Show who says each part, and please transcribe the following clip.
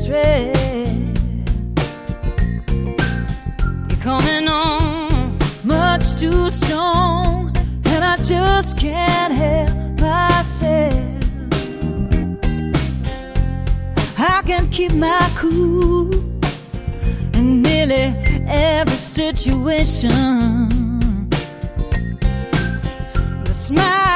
Speaker 1: thread. You're coming on much too strong, and I just can't help myself. I can keep my cool in nearly every situation. The smile